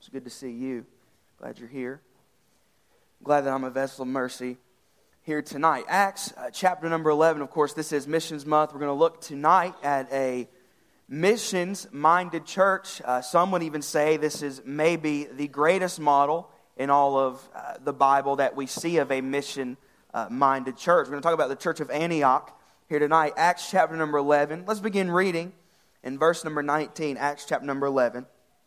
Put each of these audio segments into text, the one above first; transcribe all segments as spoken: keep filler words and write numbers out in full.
It's good to see you. Glad you're here. Glad that I'm a vessel of mercy here tonight. Acts uh, chapter number eleven, of course, this is Missions Month. We're going to look tonight at a missions-minded church. Uh, some would even say this is maybe the greatest model in all of uh, the Bible that we see of a mission-minded church. We're going to talk about the church of Antioch here tonight. Acts chapter number eleven. Let's begin reading in verse number nineteen, Acts chapter number eleven.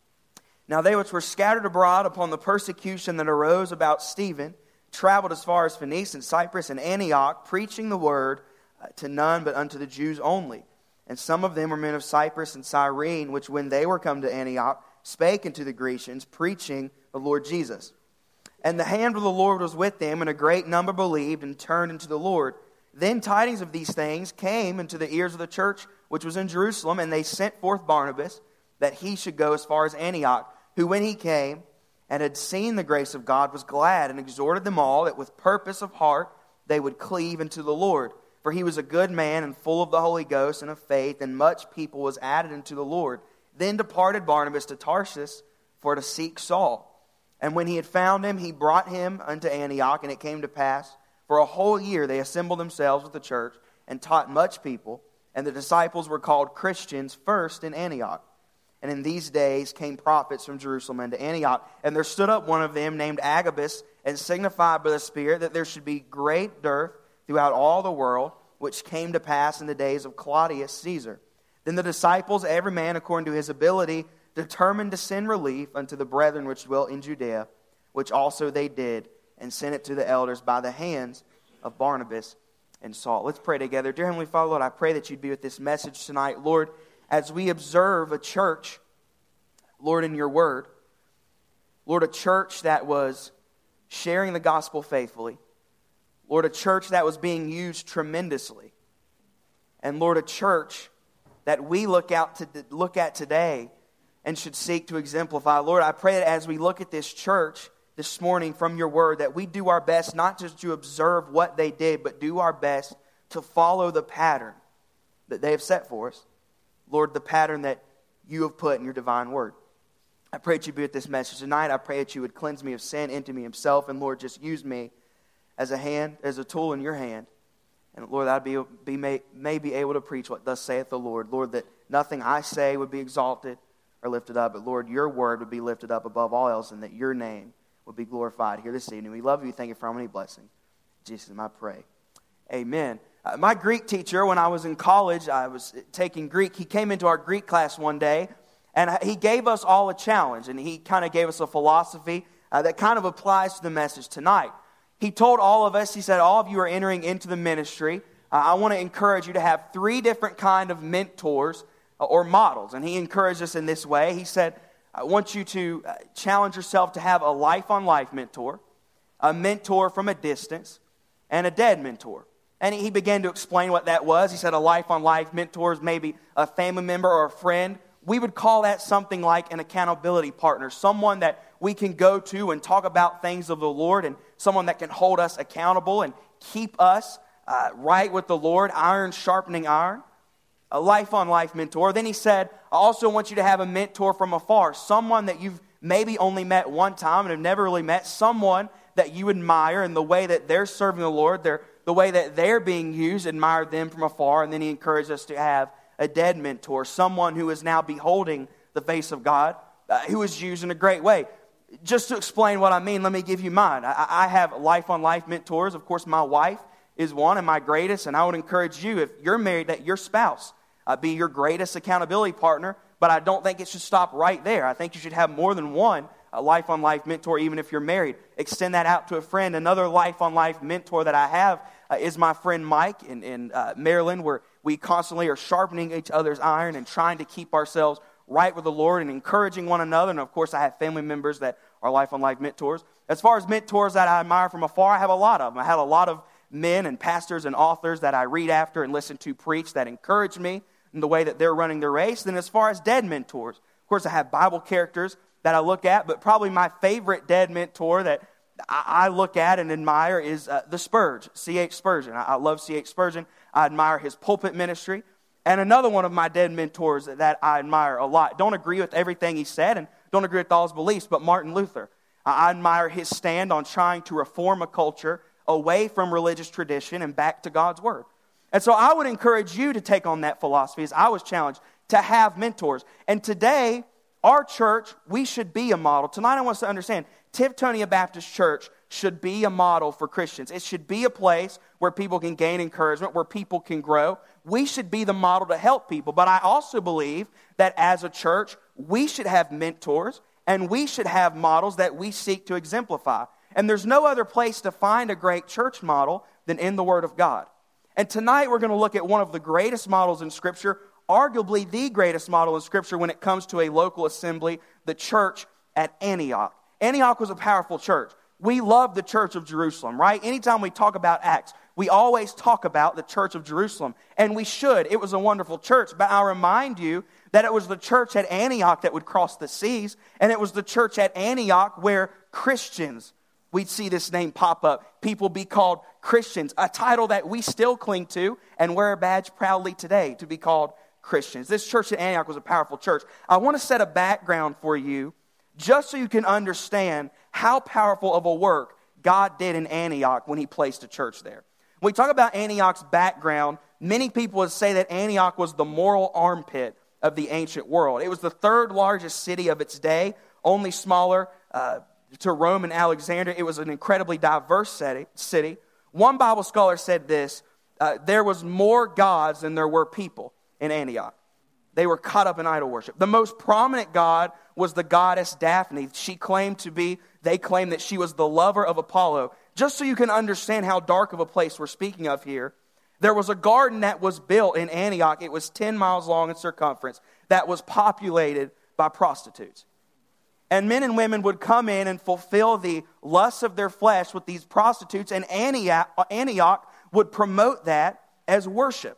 Now they which were scattered abroad upon the persecution that arose about Stephen traveled as far as Phoenice and Cyprus and Antioch, preaching the word uh, to none but unto the Jews only. And some of them were men of Cyprus and Cyrene, which when they were come to Antioch, spake unto the Grecians, preaching the Lord Jesus. And the hand of the Lord was with them, and a great number believed and turned unto the Lord. Then tidings of these things came into the ears of the church which was in Jerusalem, and they sent forth Barnabas, that he should go as far as Antioch, who when he came and had seen the grace of God was glad, and exhorted them all that with purpose of heart they would cleave unto the Lord. For he was a good man and full of the Holy Ghost and of faith, and much people was added unto the Lord. Then departed Barnabas to Tarsus for to seek Saul. And when he had found him, he brought him unto Antioch, and it came to pass, for a whole year they assembled themselves with the church, and taught much people, and the disciples were called Christians first in Antioch. And in these days came prophets from Jerusalem unto Antioch. And there stood up one of them named Agabus, and signified by the Spirit that there should be great dearth throughout all the world, which came to pass in the days of Claudius Caesar. Then the disciples, every man according to his ability, determined to send relief unto the brethren which dwelt in Judea, which also they did, and sent it to the elders by the hands of Barnabas and Saul. Let's pray together. Dear Heavenly Father, Lord, I pray that you'd be with this message tonight. Lord, as we observe a church, Lord, in your word, Lord, a church that was sharing the gospel faithfully, Lord, a church that was being used tremendously, and Lord, a church that we look out to look at today and should seek to exemplify. Lord, I pray that as we look at this church this morning from your word, that we do our best not just to observe what they did, but do our best to follow the pattern that they have set for us. Lord, the pattern that you have put in your divine word. I pray that you be with this message tonight. I pray that you would cleanse me of sin, empty me himself, and Lord, just use me as a hand, as a tool in your hand. And Lord, I'd be, be may, may be able to preach what thus saith the Lord. Lord, that nothing I say would be exalted or lifted up, but Lord, your word would be lifted up above all else, and that your name would be glorified here this evening. We love you. Thank you for many blessing. In Jesus' name I pray. Amen. Uh, my Greek teacher, when I was in college, I was taking Greek. He came into our Greek class one day, and he gave us all a challenge, and he kind of gave us a philosophy uh, that kind of applies to the message tonight. He told all of us, he said, all of you are entering into the ministry. Uh, I want to encourage you to have three different kind of mentors uh, or models. And he encouraged us in this way. He said, I want you to uh, challenge yourself to have a life-on-life mentor, a mentor from a distance, and a dead mentor. And he began to explain what that was. He said a life-on-life mentor is maybe a family member or a friend. We would call that something like an accountability partner, someone that we can go to and talk about things of the Lord, and someone that can hold us accountable and keep us uh, right with the Lord, iron sharpening iron, a life-on-life mentor. Then he said, I also want you to have a mentor from afar, someone that you've maybe only met one time and have never really met, someone that you admire in the way that they're serving the Lord, they're the way that they're being used, admire them from afar. And then he encouraged us to have a dead mentor, someone who is now beholding the face of God, uh, who is used in a great way. Just to explain what I mean, let me give you mine. I, I have life-on-life mentors. Of course, my wife is one and my greatest, and I would encourage you, if you're married, that your spouse uh, be your greatest accountability partner, but I don't think it should stop right there. I think you should have more than one a life-on-life mentor, even if you're married. Extend that out to a friend. Another life-on-life mentor that I have uh, is my friend Mike in, in uh, Maryland, where we constantly are sharpening each other's iron and trying to keep ourselves right with the Lord and encouraging one another. And of course, I have family members that are life-on-life mentors. As far as mentors that I admire from afar, I have a lot of them. I have a lot of men and pastors and authors that I read after and listen to preach that encourage me in the way that they're running their race. Then as far as dead mentors, of course, I have Bible characters that I look at, but probably my favorite dead mentor that I look at and admire is uh, the Spurge, C H Spurgeon. I, I love C H Spurgeon. I admire his pulpit ministry. And another one of my dead mentors that I admire a lot. Don't agree with everything he said and don't agree with all his beliefs, but Martin Luther. I admire his stand on trying to reform a culture away from religious tradition and back to God's word. And so I would encourage you to take on that philosophy, as I was challenged, to have mentors. And today, our church, we should be a model. Tonight I want us to understand, Tiftonia Baptist Church should be a model for Christians. It should be a place where people can gain encouragement, where people can grow. We should be the model to help people. But I also believe that as a church, we should have mentors and we should have models that we seek to exemplify. And there's no other place to find a great church model than in the Word of God. And tonight we're going to look at one of the greatest models in Scripture, arguably the greatest model in Scripture when it comes to a local assembly, the church at Antioch. Antioch was a powerful church. We love the church of Jerusalem, right? Anytime we talk about Acts, we always talk about the church of Jerusalem. And we should. It was a wonderful church. But I'll remind you that it was the church at Antioch that would cross the seas. And it was the church at Antioch where Christians, we'd see this name pop up. People be called Christians, a title that we still cling to and wear a badge proudly today, to be called Christians. This church at Antioch was a powerful church. I want to set a background for you just so you can understand how powerful of a work God did in Antioch when he placed a church there. When we talk about Antioch's background, many people would say that Antioch was the moral armpit of the ancient world. It was the third largest city of its day, only smaller uh, to Rome and Alexandria. It was an incredibly diverse city. One Bible scholar said this, uh, there was more gods than there were people in Antioch. They were caught up in idol worship. The most prominent god was the goddess Daphne. She claimed to be, they claimed that she was the lover of Apollo. Just so you can understand how dark of a place we're speaking of here, there was a garden that was built in Antioch. It was ten miles long in circumference, that was populated by prostitutes. And men and women would come in and fulfill the lusts of their flesh with these prostitutes, and Antioch, Antioch would promote that as worship.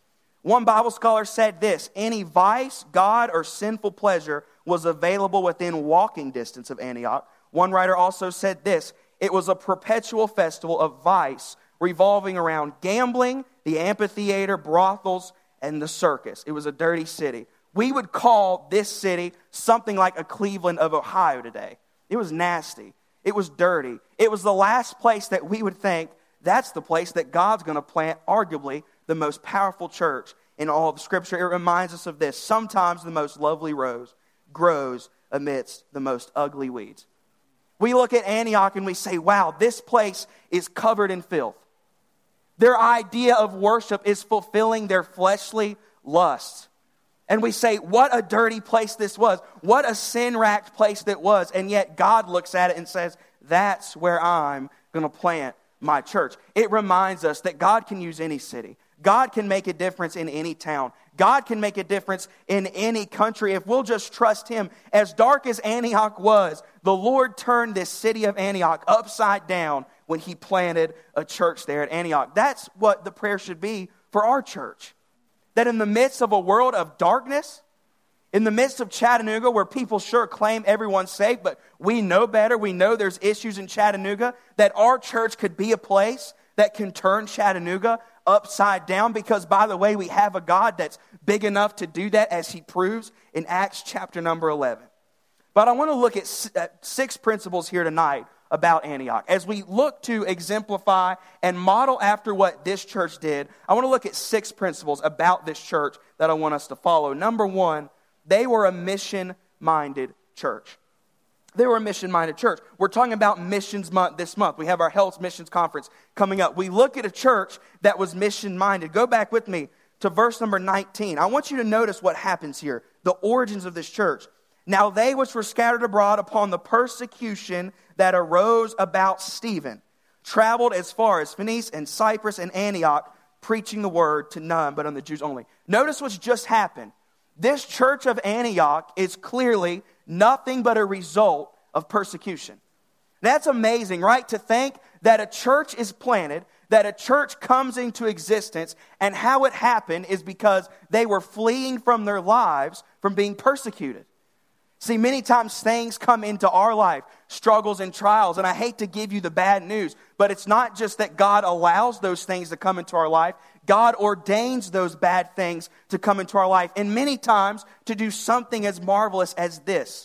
One Bible scholar said this, any vice, god, or sinful pleasure was available within walking distance of Antioch. One writer also said this, it was a perpetual festival of vice revolving around gambling, the amphitheater, brothels, and the circus. It was a dirty city. We would call this city something like a Cleveland of Ohio today. It was nasty. It was dirty. It was the last place that we would think that's the place that God's going to plant arguably the most powerful church in all of Scripture. It reminds us of this. Sometimes the most lovely rose grows amidst the most ugly weeds. We look at Antioch and we say, wow, this place is covered in filth. Their idea of worship is fulfilling their fleshly lusts. And we say, what a dirty place this was. What a sin-racked place that was. And yet God looks at it and says, that's where I'm going to plant my church. It reminds us that God can use any city. God can make a difference in any town. God can make a difference in any country if we'll just trust Him. As dark as Antioch was, the Lord turned this city of Antioch upside down when He planted a church there at Antioch. That's what the prayer should be for our church. That in the midst of a world of darkness, in the midst of Chattanooga, where people sure claim everyone's safe, but we know better, we know there's issues in Chattanooga, that our church could be a place that can turn Chattanooga upside down, because, by the way, we have a God that's big enough to do that, as He proves in Acts chapter number eleven. But I want to look at six principles here tonight about Antioch. As we look to exemplify and model after what this church did, I want to look at six principles about this church that I want us to follow. Number one, they were a mission-minded church. They were a mission-minded church. We're talking about Missions Month this month. We have our Health Missions Conference coming up. We look at a church that was mission-minded. Go back with me to verse number nineteen. I want you to notice what happens here, the origins of this church. Now they which were scattered abroad upon the persecution that arose about Stephen traveled as far as Phoenice and Cyprus and Antioch, preaching the word to none but on the Jews only. Notice what's just happened. This church of Antioch is clearly nothing but a result of persecution. That's amazing, right? To think that a church is planted, that a church comes into existence, and how it happened is because they were fleeing from their lives from being persecuted. See, many times things come into our life, struggles and trials, and I hate to give you the bad news, but it's not just that God allows those things to come into our life. God ordains those bad things to come into our life, and many times to do something as marvelous as this.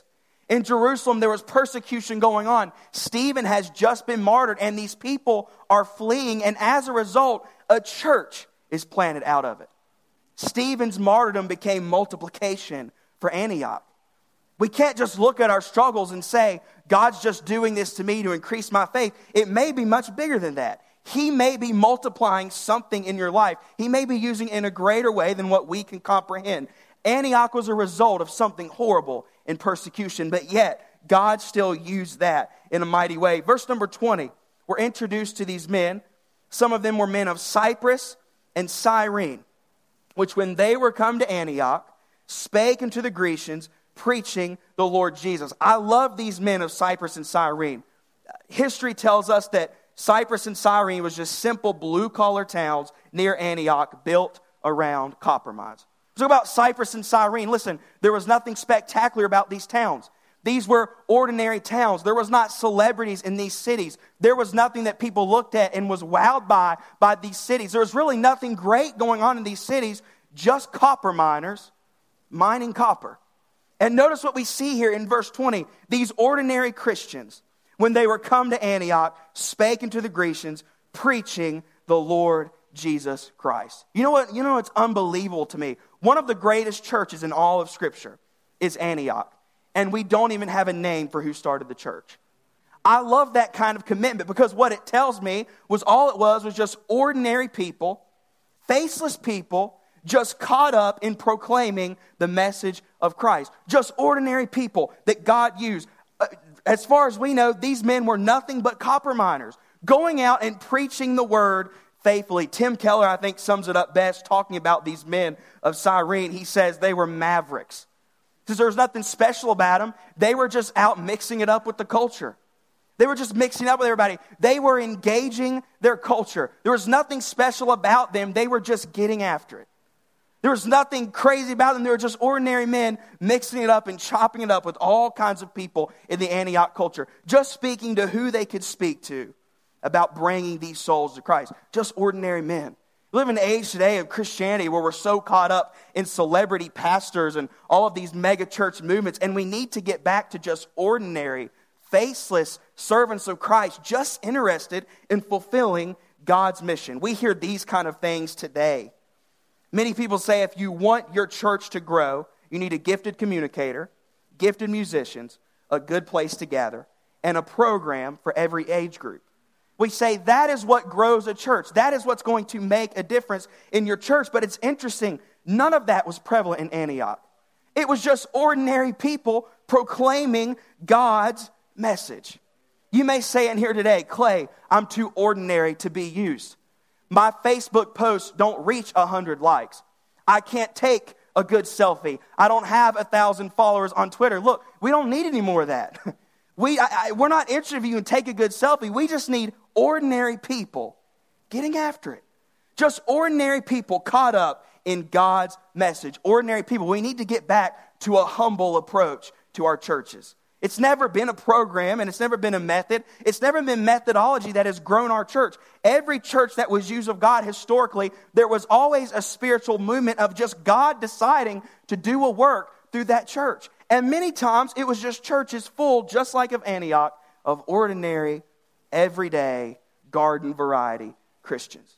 In Jerusalem, there was persecution going on. Stephen has just been martyred, and these people are fleeing, and as a result, a church is planted out of it. Stephen's martyrdom became multiplication for Antioch. We can't just look at our struggles and say, God's just doing this to me to increase my faith. It may be much bigger than that. He may be multiplying something in your life. He may be using it in a greater way than what we can comprehend. Antioch was a result of something horrible in persecution, but yet God still used that in a mighty way. Verse number twenty, we're introduced to these men. Some of them were men of Cyprus and Cyrene, which when they were come to Antioch, spake unto the Grecians, preaching the Lord Jesus. I love these men of Cyprus and Cyrene. History tells us that Cyprus and Cyrene was just simple blue-collar towns near Antioch built around copper mines. So about Cyprus and Cyrene, listen, there was nothing spectacular about these towns. These were ordinary towns. There was not celebrities in these cities. There was nothing that people looked at and was wowed by by these cities. There was really nothing great going on in these cities, just copper miners mining copper. And notice what we see here in verse twenty. These ordinary Christians, when they were come to Antioch, spake unto the Grecians, preaching the Lord Jesus Christ. You know what? You know what's unbelievable to me? One of the greatest churches in all of Scripture is Antioch. And we don't even have a name for who started the church. I love that kind of commitment because what it tells me was all it was was just ordinary people, faceless people, just caught up in proclaiming the message of Christ. Just ordinary people that God used. As far as we know, these men were nothing but copper miners, going out and preaching the word faithfully. Tim Keller, I think, sums it up best talking about these men of Cyrene. He says they were mavericks. Because there was nothing special about them. They were just out mixing it up with the culture. They were just mixing up with everybody. They were engaging their culture. There was nothing special about them. They were just getting after it. There was nothing crazy about them. They were just ordinary men mixing it up and chopping it up with all kinds of people in the Antioch culture. Just speaking to who they could speak to about bringing these souls to Christ. Just ordinary men. We live in an age today of Christianity where we're so caught up in celebrity pastors and all of these mega church movements. And we need to get back to just ordinary, faceless servants of Christ, just interested in fulfilling God's mission. We hear these kind of things today. Many people say if you want your church to grow, you need a gifted communicator, gifted musicians, a good place to gather, and a program for every age group. We say that is what grows a church. That is what's going to make a difference in your church. But it's interesting, none of that was prevalent in Antioch. It was just ordinary people proclaiming God's message. You may say in here today, Clay, I'm too ordinary to be used. My Facebook posts don't reach one hundred likes. I can't take a good selfie. I don't have one thousand followers on Twitter. Look, we don't need any more of that. We, I, I, we're not interested if you can take a good selfie. We just need ordinary people getting after it. Just ordinary people caught up in God's message. Ordinary people. We need to get back to a humble approach to our churches. It's never been a program and it's never been a method. It's never been methodology that has grown our church. Every church that was used of God historically, there was always a spiritual movement of just God deciding to do a work through that church. And many times it was just churches full, just like of Antioch, of ordinary, everyday, garden variety Christians.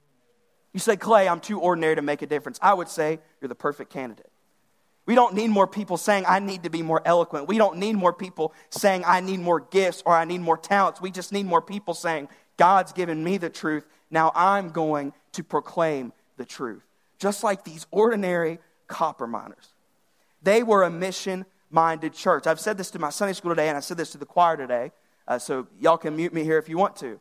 You say, Clay, I'm too ordinary to make a difference. I would say you're the perfect candidate. We don't need more people saying, I need to be more eloquent. We don't need more people saying, I need more gifts or I need more talents. We just need more people saying, God's given me the truth. Now I'm going to proclaim the truth. Just like these ordinary copper miners. They were a mission-minded church. I've said this to my Sunday school today, and I said this to the choir today, uh, so y'all can mute me here if you want to.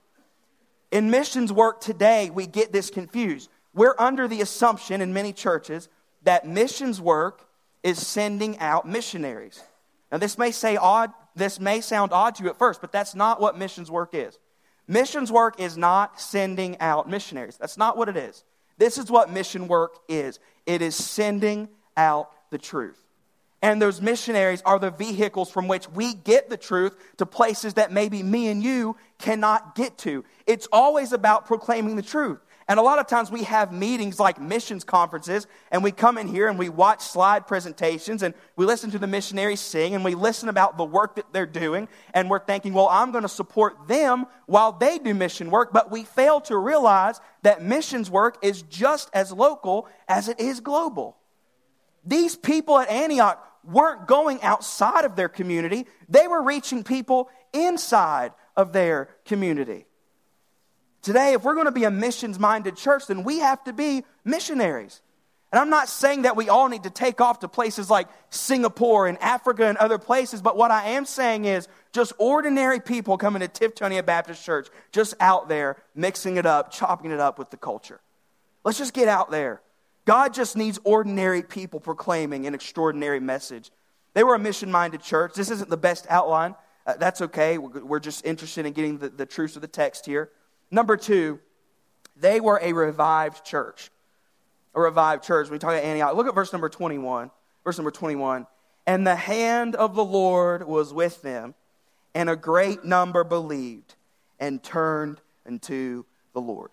In missions work today, we get this confused. We're under the assumption in many churches that missions work is sending out missionaries. Now, this may say odd. This may sound odd to you at first, but that's not what missions work is. Missions work is not sending out missionaries. That's not what it is. This is what mission work is. It is sending out the truth. And those missionaries are the vehicles from which we get the truth to places that maybe me and you cannot get to. It's always about proclaiming the truth. And a lot of times we have meetings like missions conferences, and we come in here and we watch slide presentations, and we listen to the missionaries sing, and we listen about the work that they're doing, and we're thinking, well, I'm going to support them while they do mission work, but we fail to realize that missions work is just as local as it is global. These people at Antioch weren't going outside of their community. They were reaching people inside of their community. Today, if we're going to be a missions-minded church, then we have to be missionaries. And I'm not saying that we all need to take off to places like Singapore and Africa and other places, but what I am saying is just ordinary people coming to Tiftonia Baptist Church, just out there, mixing it up, chopping it up with the culture. Let's just get out there. God just needs ordinary people proclaiming an extraordinary message. They were a mission-minded church. This isn't the best outline. Uh, that's okay. We're, we're just interested in getting the, the truth of the text here. Number two, they were a revived church. A revived church. When we talk about Antioch, look at verse number twenty-one. Verse number twenty-one. And the hand of the Lord was with them, and a great number believed and turned unto the Lord.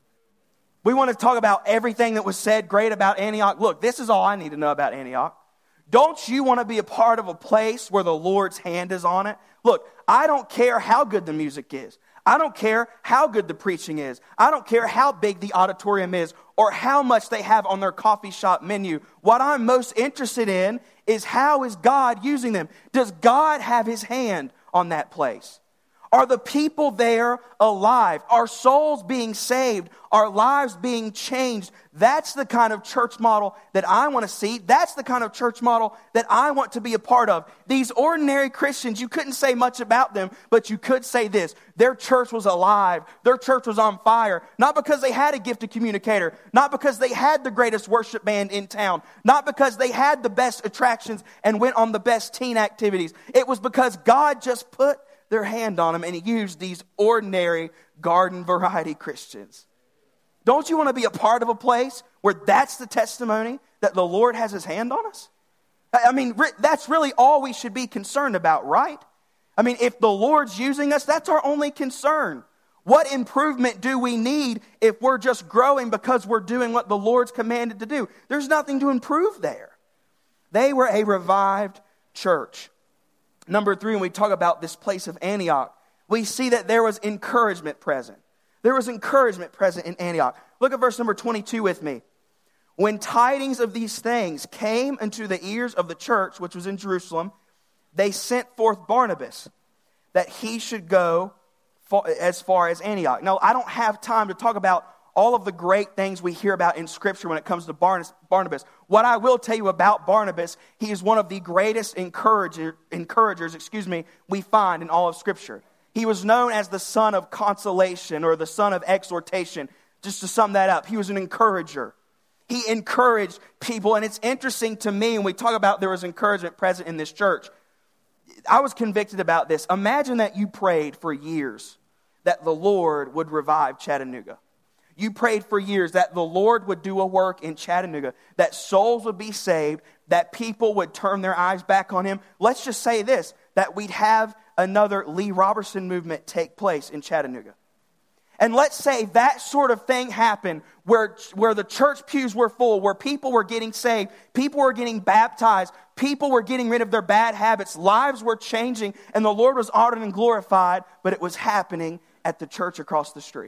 We want to talk about everything that was said great about Antioch. Look, this is all I need to know about Antioch. Don't you want to be a part of a place where the Lord's hand is on it? Look, I don't care how good the music is. I don't care how good the preaching is. I don't care how big the auditorium is or how much they have on their coffee shop menu. What I'm most interested in is how is God using them? Does God have his hand on that place? Are the people there alive? Are souls being saved? Are lives being changed? That's the kind of church model that I want to see. That's the kind of church model that I want to be a part of. These ordinary Christians, you couldn't say much about them, but you could say this. Their church was alive. Their church was on fire. Not because they had a gifted communicator. Not because they had the greatest worship band in town. Not because they had the best attractions and went on the best teen activities. It was because God just put their hand on them and he used these ordinary garden variety Christians. Don't you want to be a part of a place where that's the testimony that the Lord has his hand on us? I mean, that's really all we should be concerned about, right? I mean, if the Lord's using us, that's our only concern. What improvement do we need if we're just growing because we're doing what the Lord's commanded to do? There's nothing to improve there. They were a revived church. Number three, when we talk about this place of Antioch, we see that there was encouragement present. There was encouragement present in Antioch. Look at verse number twenty-two with me. When tidings of these things came into the ears of the church, which was in Jerusalem, they sent forth Barnabas, that he should go as far as Antioch. Now, I don't have time to talk about all of the great things we hear about in Scripture when it comes to Barnabas. What I will tell you about Barnabas, he is one of the greatest encourager, encouragers excuse me, we find in all of Scripture. He was known as the son of consolation or the son of exhortation. Just to sum that up, he was an encourager. He encouraged people, and it's interesting to me when we talk about there was encouragement present in this church. I was convicted about this. Imagine that you prayed for years that the Lord would revive Chattanooga. You prayed for years that the Lord would do a work in Chattanooga, that souls would be saved, that people would turn their eyes back on him. Let's just say this, that we'd have another Lee Roberson movement take place in Chattanooga. And let's say that sort of thing happened where, where the church pews were full, where people were getting saved, people were getting baptized, people were getting rid of their bad habits, lives were changing, and the Lord was honored and glorified, but it was happening at the church across the street.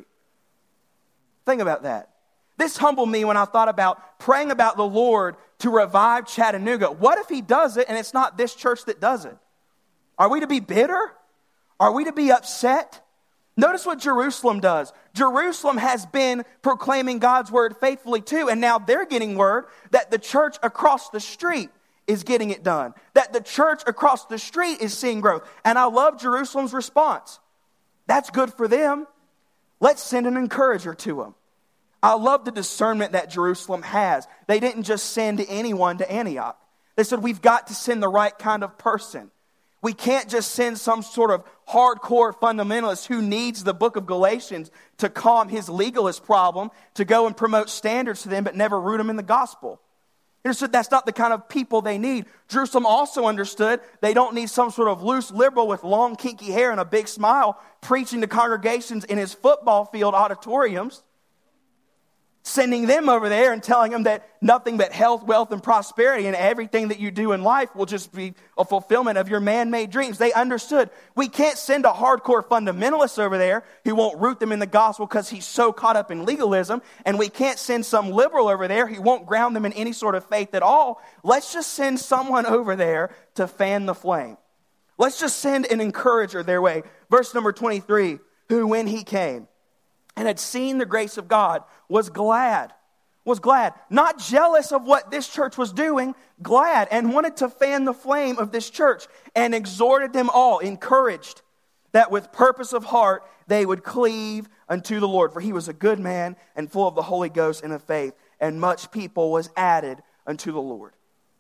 Think about that. This humbled me when I thought about praying about the Lord to revive Chattanooga. What if he does it and it's not this church that does it? Are we to be bitter? Are we to be upset? Notice what Jerusalem does. Jerusalem has been proclaiming God's word faithfully too, and now they're getting word that the church across the street is getting it done. That the church across the street is seeing growth. And I love Jerusalem's response. That's good for them. Let's send an encourager to them. I love the discernment that Jerusalem has. They didn't just send anyone to Antioch. They said, we've got to send the right kind of person. We can't just send some sort of hardcore fundamentalist who needs the book of Galatians to calm his legalist problem, to go and promote standards to them, but never root them in the gospel. He said that's not the kind of people they need. Jerusalem also understood they don't need some sort of loose liberal with long kinky hair and a big smile preaching to congregations in his football field auditoriums. sending them over there and telling them that nothing but health, wealth, and prosperity and everything that you do in life will just be a fulfillment of your man-made dreams. They understood we can't send a hardcore fundamentalist over there who won't root them in the gospel because he's so caught up in legalism, and we can't send some liberal over there who won't ground them in any sort of faith at all. Let's just send someone over there to fan the flame. Let's just send an encourager their way. Verse number twenty-three, who when he came and had seen the grace of God, was glad, was glad, not jealous of what this church was doing, glad, and wanted to fan the flame of this church, and exhorted them all, encouraged, that with purpose of heart they would cleave unto the Lord. For he was a good man and full of the Holy Ghost and of faith, and much people was added unto the Lord.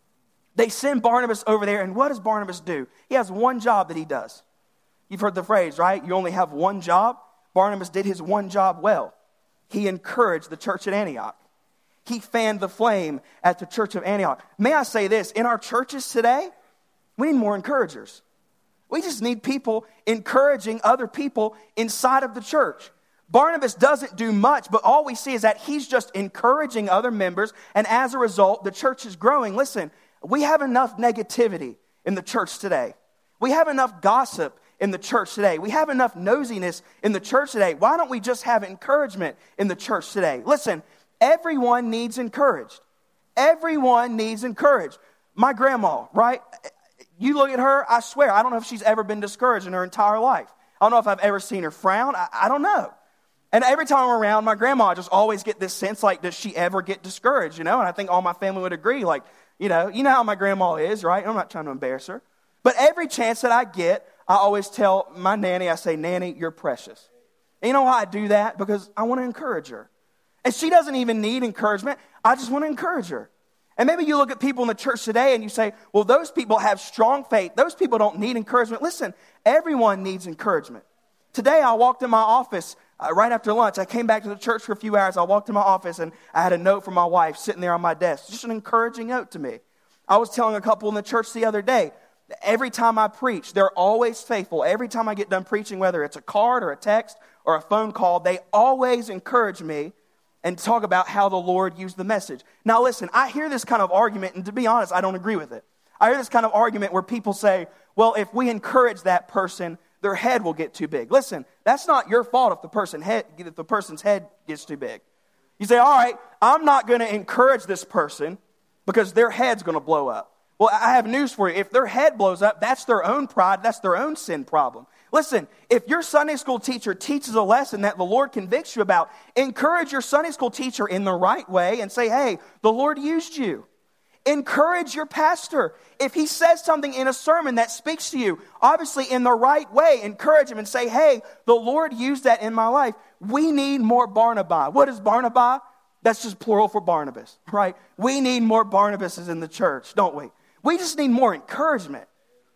They send Barnabas over there, and what does Barnabas do? He has one job that he does. You've heard the phrase, right? You only have one job. Barnabas did his one job well. He encouraged the church at Antioch. He fanned the flame at the church of Antioch. May I say this, in our churches today, we need more encouragers. We just need people encouraging other people inside of the church. Barnabas doesn't do much, but all we see is that he's just encouraging other members, and as a result, the church is growing. Listen, we have enough negativity in the church today. We have enough gossip in the church today. We have enough nosiness in the church today. Why don't we just have encouragement in the church today? Listen, everyone needs encouraged. Everyone needs encouraged. My grandma, right? You look at her, I swear, I don't know if she's ever been discouraged in her entire life. I don't know if I've ever seen her frown. I, I don't know. And every time I'm around my grandma, I just always get this sense like, does she ever get discouraged? You know, and I think all my family would agree. Like, you know, you know how my grandma is, right? I'm not trying to embarrass her. But every chance that I get, I always tell my nanny, I say, Nanny, you're precious. And you know why I do that? Because I want to encourage her. And she doesn't even need encouragement. I just want to encourage her. And maybe you look at people in the church today and you say, well, those people have strong faith. Those people don't need encouragement. Listen, everyone needs encouragement. Today I walked in my office uh, right after lunch. I came back to the church for a few hours. I walked in my office and I had a note from my wife sitting there on my desk. Just an encouraging note to me. I was telling a couple in the church the other day, every time I preach, they're always faithful. Every time I get done preaching, whether it's a card or a text or a phone call, they always encourage me and talk about how the Lord used the message. Now listen, I hear this kind of argument, and to be honest, I don't agree with it. I hear this kind of argument where people say, well, if we encourage that person, their head will get too big. Listen, that's not your fault if the person head, if the person's head gets too big. You say, all right, I'm not going to encourage this person because their head's going to blow up. Well, I have news for you. If their head blows up, that's their own pride. That's their own sin problem. Listen, if your Sunday school teacher teaches a lesson that the Lord convicts you about, encourage your Sunday school teacher in the right way and say, hey, the Lord used you. Encourage your pastor. If he says something in a sermon that speaks to you, obviously in the right way, encourage him and say, hey, the Lord used that in my life. We need more Barnabas. What is Barnabas? That's just plural for Barnabas, right? We need more Barnabases in the church, don't we? We just need more encouragement.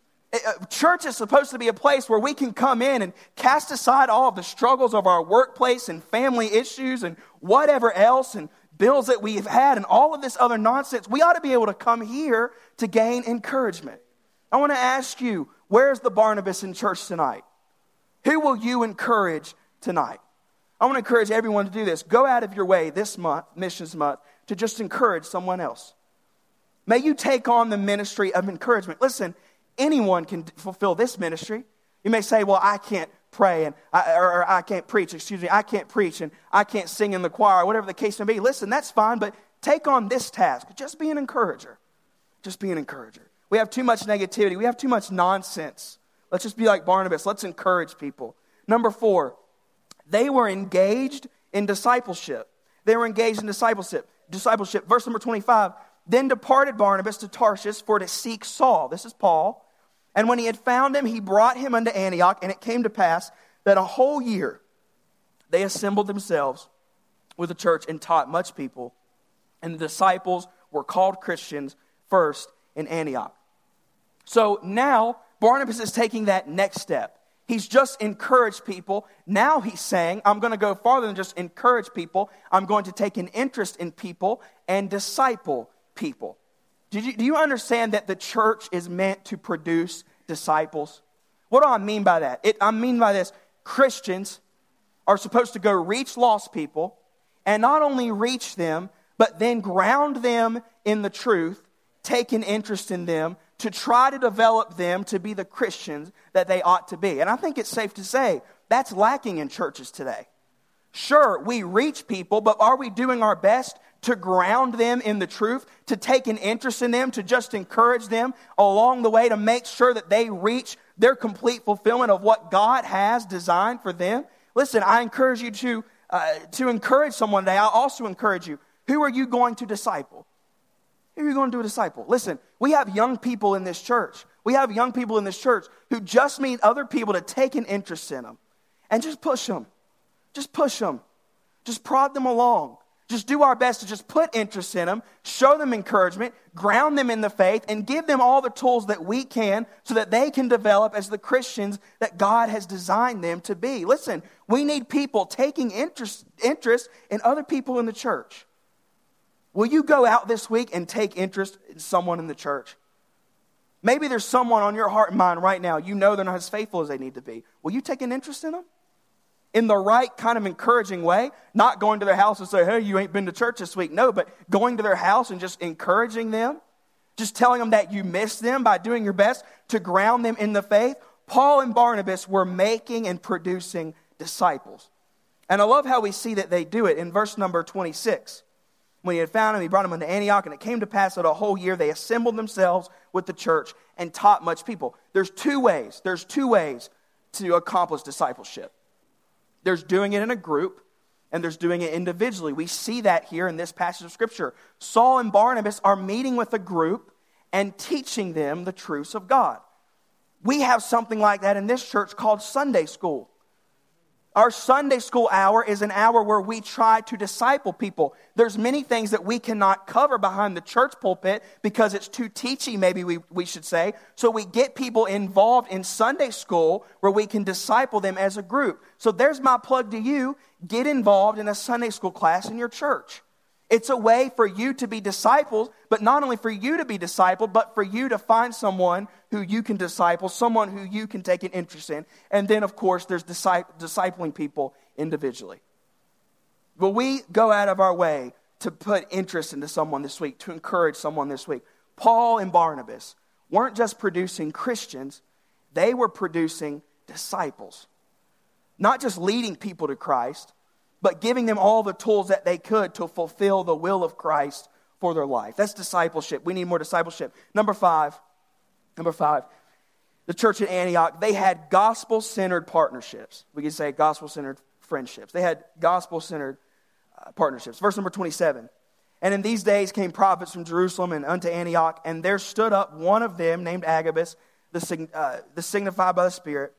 Church is supposed to be a place where we can come in and cast aside all of the struggles of our workplace and family issues and whatever else and bills that we've had and all of this other nonsense. We ought to be able to come here to gain encouragement. I want to ask you, where's the Barnabas in church tonight? Who will you encourage tonight? I want to encourage everyone to do this. Go out of your way this month, Missions Month, to just encourage someone else. May you take on the ministry of encouragement. Listen, anyone can fulfill this ministry. You may say, well, I can't pray and I, or, or I can't preach, excuse me, I can't preach and I can't sing in the choir, whatever the case may be. Listen, that's fine, but take on this task. Just be an encourager. Just be an encourager. We have too much negativity. We have too much nonsense. Let's just be like Barnabas. Let's encourage people. Number four, they were engaged in discipleship. They were engaged in discipleship. Discipleship. Verse number twenty-five. Then departed Barnabas to Tarshish for to seek Saul. This is Paul. And when he had found him, he brought him unto Antioch. And it came to pass that a whole year they assembled themselves with the church and taught much people. And the disciples were called Christians first in Antioch. So now Barnabas is taking that next step. He's just encouraged people. Now he's saying, I'm going to go farther than just encourage people. I'm going to take an interest in people and disciple people. Did you, do you understand that the church is meant to produce disciples? What do I mean by that? It, I mean by this, Christians are supposed to go reach lost people, and not only reach them, but then ground them in the truth, take an interest in them, to try to develop them to be the Christians that they ought to be. And I think it's safe to say that's lacking in churches today. Sure, we reach people, but are we doing our best to ground them in the truth, to take an interest in them, to just encourage them along the way to make sure that they reach their complete fulfillment of what God has designed for them? Listen, I encourage you to, uh, to encourage someone today. I also encourage you, who are you going to disciple? Who are you going to disciple? Listen, we have young people in this church. We have young people in this church who just need other people to take an interest in them and just push them. Just push them. Just prod them along. Just do our best to just put interest in them, show them encouragement, ground them in the faith, and give them all the tools that we can so that they can develop as the Christians that God has designed them to be. Listen, we need people taking interest, interest in other people in the church. Will you go out this week and take interest in someone in the church? Maybe there's someone on your heart and mind right now, you know they're not as faithful as they need to be. Will you take an interest in them? In the right kind of encouraging way, not going to their house and say, hey, you ain't been to church this week. No, but going to their house and just encouraging them, just telling them that you miss them by doing your best to ground them in the faith. Paul and Barnabas were making and producing disciples. And I love how we see that they do it in verse number twenty-six. When he had found him, he brought him unto Antioch, and it came to pass that a whole year they assembled themselves with the church and taught much people. There's two ways. There's two ways to accomplish discipleship. There's doing it in a group, and there's doing it individually. We see that here in this passage of Scripture. Saul and Barnabas are meeting with a group and teaching them the truths of God. We have something like that in this church called Sunday school. Our Sunday school hour is an hour where we try to disciple people. There's many things that we cannot cover behind the church pulpit because it's too teachy, maybe we, we should say. So we get people involved in Sunday school where we can disciple them as a group. So there's my plug to you. Get involved in a Sunday school class in your church. It's a way for you to be disciples, but not only for you to be discipled, but for you to find someone who you can disciple, someone who you can take an interest in. And then, of course, there's discipling people individually. Will we go out of our way to put interest into someone this week, to encourage someone this week? Paul and Barnabas weren't just producing Christians, they were producing disciples. Not just leading people to Christ, but giving them all the tools that they could to fulfill the will of Christ for their life. That's discipleship. We need more discipleship. Number five, number five, the church at Antioch, they had gospel-centered partnerships. We could say gospel-centered friendships. They had gospel-centered uh, partnerships. Verse number twenty-seven. And in these days came prophets from Jerusalem and unto Antioch, and there stood up one of them named Agabus, the, uh, the signified by the Spirit.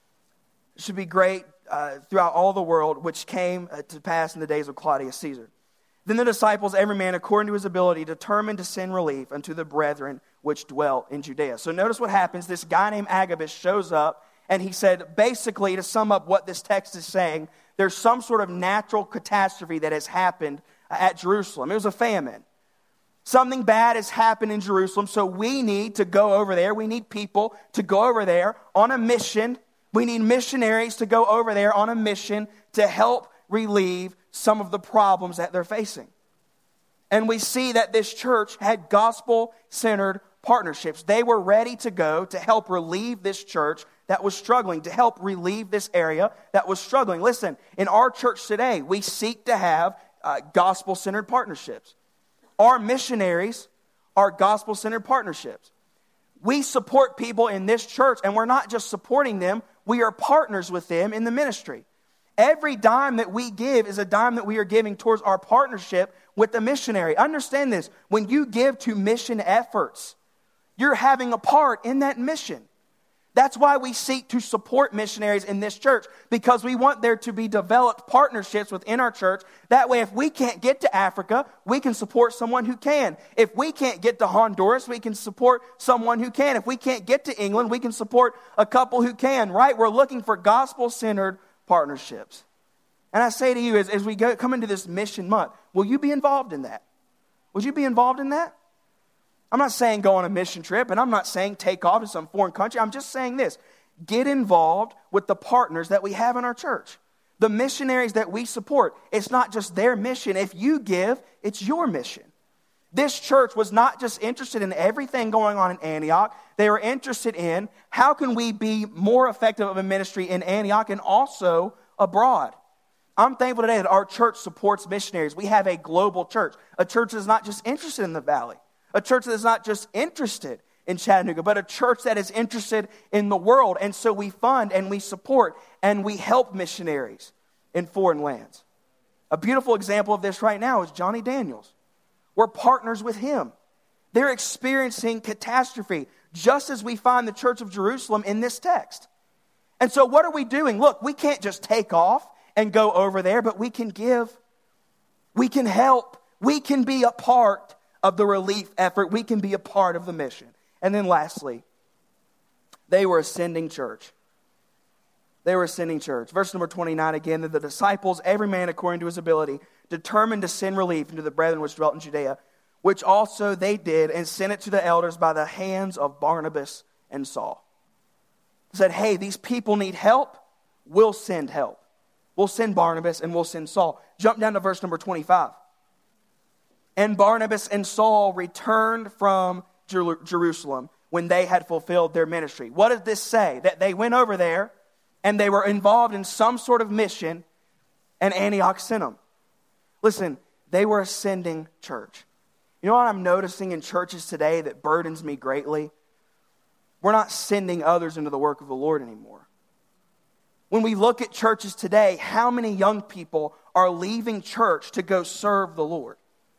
It should be great uh, throughout all the world, which came uh, to pass in the days of Claudius Caesar. Then the disciples, every man according to his ability, determined to send relief unto the brethren which dwelt in Judea. So notice what happens. This guy named Agabus shows up, and he said, basically, to sum up what this text is saying, there's some sort of natural catastrophe that has happened at Jerusalem. It was a famine. Something bad has happened in Jerusalem, so we need to go over there. We need people to go over there on a mission. We need missionaries to go over there on a mission to help relieve some of the problems that they're facing. And we see that this church had gospel-centered partnerships. They were ready to go to help relieve this church that was struggling, to help relieve this area that was struggling. Listen, in our church today, we seek to have uh, gospel-centered partnerships. Our missionaries are gospel-centered partnerships. We support people in this church, and we're not just supporting them, we are partners with them in the ministry. Every dime that we give is a dime that we are giving towards our partnership with the missionary. Understand this. When you give to mission efforts, you're having a part in that mission. That's why we seek to support missionaries in this church, because we want there to be developed partnerships within our church. That way, if we can't get to Africa, we can support someone who can. If we can't get to Honduras, we can support someone who can. If we can't get to England, we can support a couple who can, right? We're looking for gospel-centered partnerships. And I say to you, as, as we go come into this mission month, will you be involved in that? Would you be involved in that? I'm not saying go on a mission trip, and I'm not saying take off to some foreign country. I'm just saying this. Get involved with the partners that we have in our church. The missionaries that we support, it's not just their mission. If you give, it's your mission. This church was not just interested in everything going on in Antioch. They were interested in how can we be more effective of a ministry in Antioch and also abroad. I'm thankful today that our church supports missionaries. We have a global church, a church that is not just interested in the valley, a church that is not just interested in Chattanooga, but a church that is interested in the world. And so we fund and we support and we help missionaries in foreign lands. A beautiful example of this right now is Johnny Daniels. We're partners with him. They're experiencing catastrophe, just as we find the Church of Jerusalem in this text. And so what are we doing? Look, we can't just take off and go over there, but we can give. We can help. We can be a part of the relief effort. We can be a part of the mission. And then lastly, they were a sending church. They were a sending church. Verse number twenty-nine again, that the disciples, every man according to his ability, determined to send relief into the brethren which dwelt in Judea, which also they did, and sent it to the elders by the hands of Barnabas and Saul. They said, hey, these people need help. We'll send help. We'll send Barnabas and we'll send Saul. Jump down to verse number twenty-five. And Barnabas and Saul returned from Jer- Jerusalem when they had fulfilled their ministry. What does this say? That they went over there and they were involved in some sort of mission, and Antioch sent them. Listen, they were a sending church. You know what I'm noticing in churches today that burdens me greatly? We're not sending others into the work of the Lord anymore. When we look at churches today, how many young people are leaving church to go serve the Lord?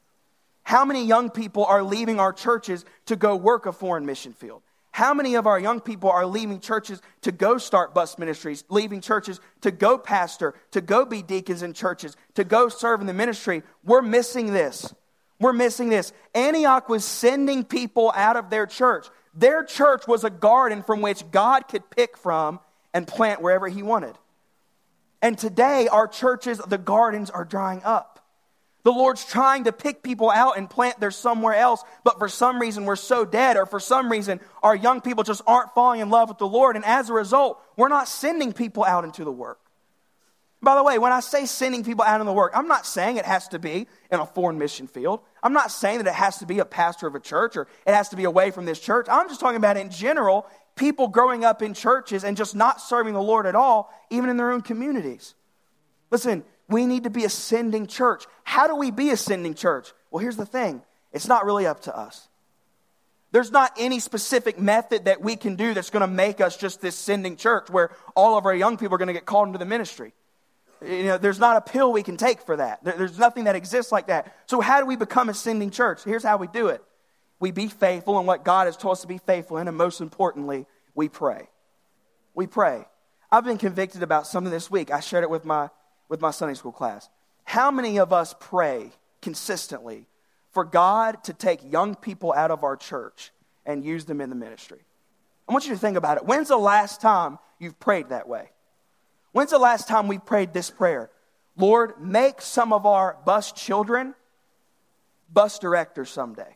How many young people are leaving our churches to go work a foreign mission field? How many of our young people are leaving churches to go start bus ministries, leaving churches to go pastor, to go be deacons in churches, to go serve in the ministry? We're missing this. We're missing this. Antioch was sending people out of their church. Their church was a garden from which God could pick from and plant wherever he wanted. And today, our churches, the gardens are drying up. The Lord's trying to pick people out and plant there somewhere else, but for some reason we're so dead, or for some reason our young people just aren't falling in love with the Lord, and as a result, we're not sending people out into the work. By the way, when I say sending people out in the work, I'm not saying it has to be in a foreign mission field. I'm not saying that it has to be a pastor of a church or it has to be away from this church. I'm just talking about in general, people growing up in churches and just not serving the Lord at all, even in their own communities. Listen, we need to be a sending church. How do we be a sending church? Well, here's the thing. It's not really up to us. There's not any specific method that we can do that's going to make us just this sending church where all of our young people are going to get called into the ministry. You know, there's not a pill we can take for that. There's nothing that exists like that. So how do we become a sending church? Here's how we do it. We be faithful in what God has told us to be faithful in, and most importantly, we pray. We pray. I've been convicted about something this week. I shared it with my with my Sunday school class. How many of us pray consistently for God to take young people out of our church and use them in the ministry? I want you to think about it. When's the last time you've prayed that way? When's the last time we prayed this prayer? Lord, make some of our bus children bus directors someday.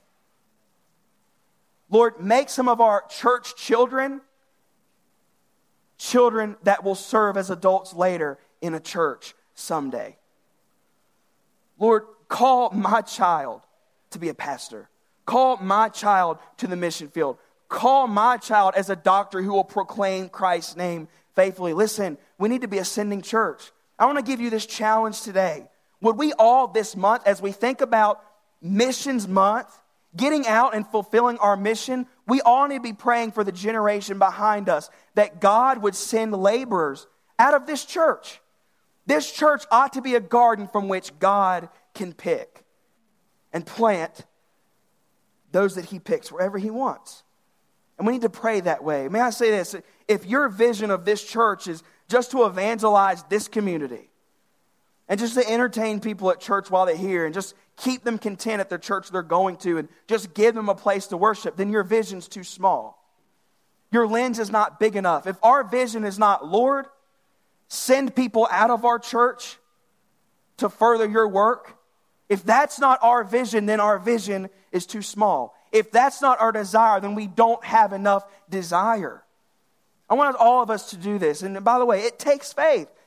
Lord, make some of our church children children that will serve as adults later in a church someday. Lord, call my child to be a pastor. Call my child to the mission field. Call my child as a doctor who will proclaim Christ's name faithfully. Listen, we need to be a sending church. I want to give you this challenge today. Would we all this month, as we think about Missions Month, getting out and fulfilling our mission, we all need to be praying for the generation behind us that God would send laborers out of this church. This church ought to be a garden from which God can pick and plant those that he picks wherever he wants. And we need to pray that way. May I say this? If your vision of this church is just to evangelize this community and just to entertain people at church while they're here and just keep them content at their church they're going to and just give them a place to worship, then your vision's too small. Your lens is not big enough. If our vision is not, Lord, send people out of our church to further your work, if that's not our vision, then our vision is too small. If that's not our desire, then we don't have enough desire. I want all of us to do this. And by the way, it takes faith.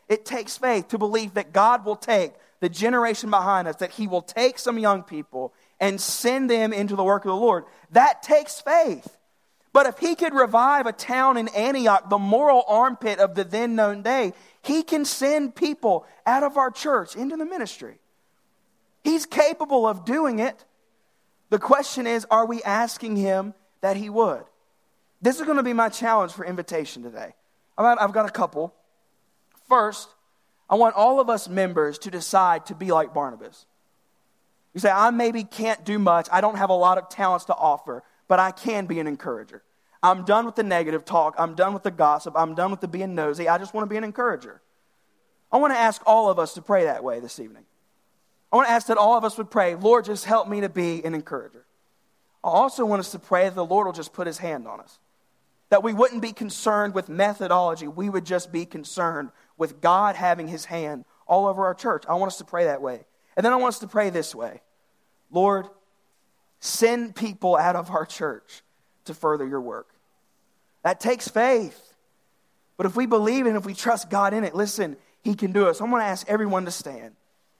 It takes faith to believe that God will take the generation behind us, that He will take some young people and send them into the work of the Lord. That takes faith. But if He could revive a town in Antioch, the moral armpit of the then known day, He can send people out of our church into the ministry. He's capable of doing it. The question is, are we asking Him that He would? This is going to be my challenge for invitation today. I've got, I've got a couple. First, I want all of us members to decide to be like Barnabas. You say, I maybe can't do much. I don't have a lot of talents to offer, but I can be an encourager. I'm done with the negative talk. I'm done with the gossip. I'm done with the being nosy. I just want to be an encourager. I want to ask all of us to pray that way this evening. I want to ask that all of us would pray, Lord, just help me to be an encourager. I also want us to pray that the Lord will just put His hand on us. That we wouldn't be concerned with methodology. We would just be concerned with God having His hand all over our church. I want us to pray that way. And then I want us to pray this way. Lord, send people out of our church to further your work. That takes faith. But if we believe it and if we trust God in it, listen, He can do it. So I'm going to ask everyone to stand.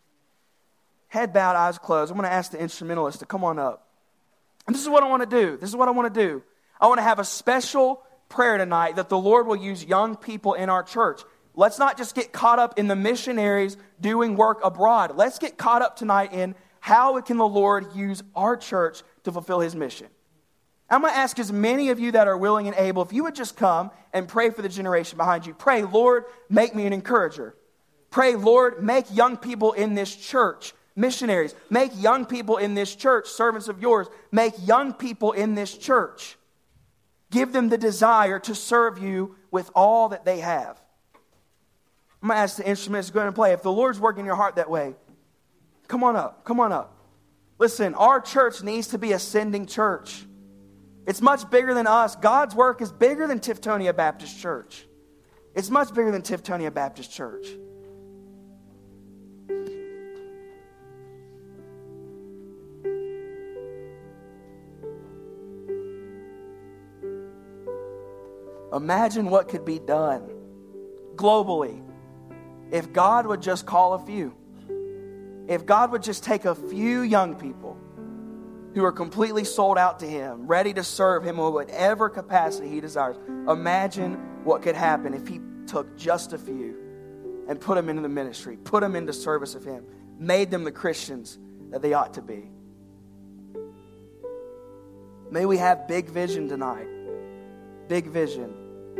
Head bowed, eyes closed. I'm going to ask the instrumentalist to come on up. And this is what I want to do. This is what I want to do. I want to have a special prayer tonight that the Lord will use young people in our church. Let's not just get caught up in the missionaries doing work abroad. Let's get caught up tonight in how can the Lord use our church to fulfill His mission. I'm going to ask as many of you that are willing and able, if you would just come and pray for the generation behind you. Pray, Lord, make me an encourager. Pray, Lord, make young people in this church missionaries. Make young people in this church servants of yours. Make young people in this church. Give them the desire to serve you with all that they have. I'm going to ask the instruments to go ahead and play. If the Lord's working in your heart that way, come on up. Come on up. Listen, our church needs to be a sending church. It's much bigger than us. God's work is bigger than Tiftonia Baptist Church. It's much bigger than Tiftonia Baptist Church. Imagine what could be done globally if God would just call a few. If God would just take a few young people who are completely sold out to Him, ready to serve Him in whatever capacity He desires. Imagine what could happen if He took just a few and put them into the ministry, put them into service of Him, made them the Christians that they ought to be. May we have big vision tonight. Big vision.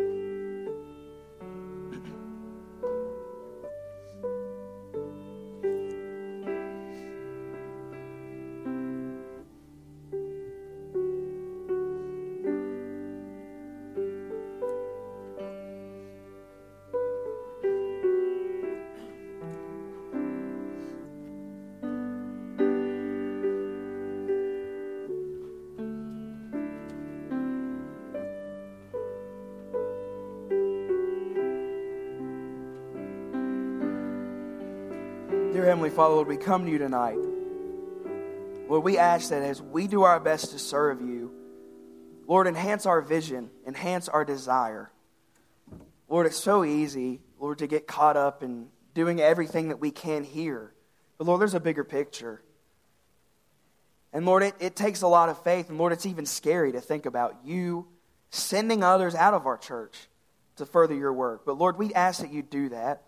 Dear Heavenly Father, Lord, we come to you tonight. Lord, we ask that as we do our best to serve you, Lord, enhance our vision, enhance our desire. Lord, it's so easy, Lord, to get caught up in doing everything that we can here. But Lord, there's a bigger picture. And Lord, it, it takes a lot of faith. And Lord, it's even scary to think about you sending others out of our church to further your work. But Lord, we ask that you do that.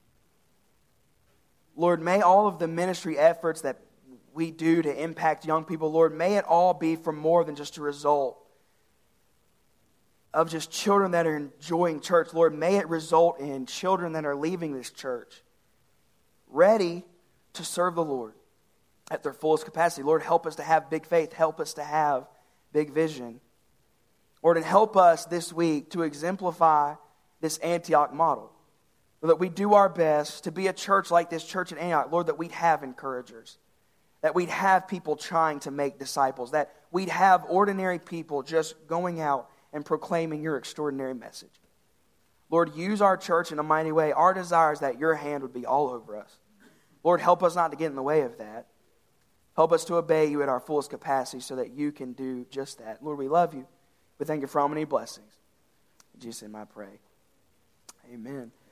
Lord, may all of the ministry efforts that we do to impact young people, Lord, may it all be for more than just a result of just children that are enjoying church. Lord, may it result in children that are leaving this church ready to serve the Lord at their fullest capacity. Lord, help us to have big faith. Help us to have big vision. Lord, and help us this week to exemplify this Antioch model. That we do our best to be a church like this church in Antioch. Lord, that we'd have encouragers. That we'd have people trying to make disciples. That we'd have ordinary people just going out and proclaiming your extraordinary message. Lord, use our church in a mighty way. Our desire is that your hand would be all over us. Lord, help us not to get in the way of that. Help us to obey you at our fullest capacity so that you can do just that. Lord, we love you. We thank you for all many blessings. In Jesus' name I pray. Amen.